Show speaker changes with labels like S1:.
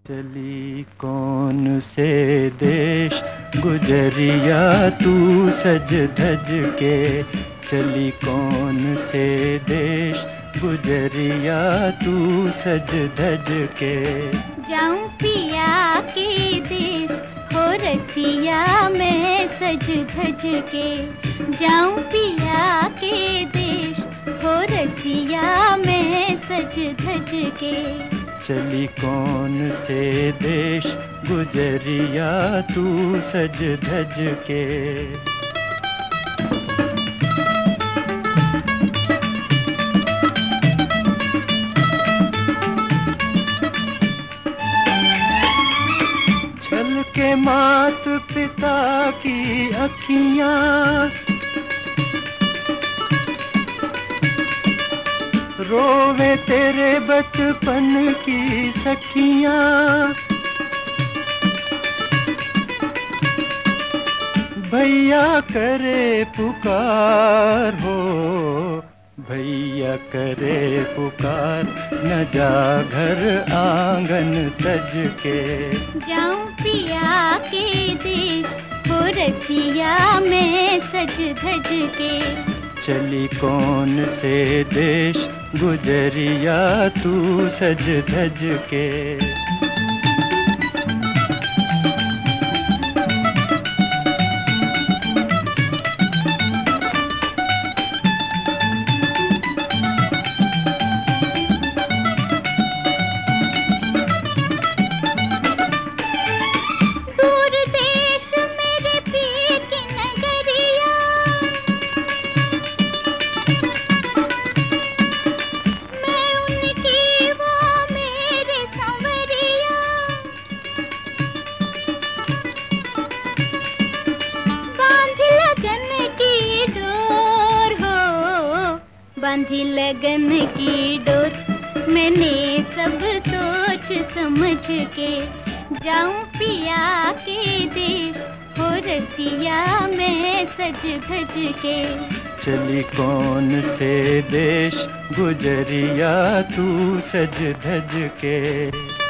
S1: चली कौन से देश गुजरिया तू सज धज के। चली कौन से देश गुजरिया तू सज धज के।
S2: जाऊं पिया के देश हो रसिया मैं सज धज के। जाऊं पिया के देश हो रसिया मैं सज धज के।
S1: चली कौन से देश गुजरिया तू सज धज के। छल के मात पिता की अखियाँ, रोवे तेरे बचपन की सखियाँ। भैया करे पुकार हो, भैया करे पुकार, न जा घर आंगन तज के।
S2: जाऊं पिया के देश हो रसिया मैं सज धज के।
S1: चली कौन से देश गुजरिया तू सज धज के।
S2: बांधी लगन की डोर मैंने सब सोच समझ के। जाऊं पिया के देश हो रसिया मैं सज धज के।
S1: चली कौन से देश गुजरिया तू सज धज के।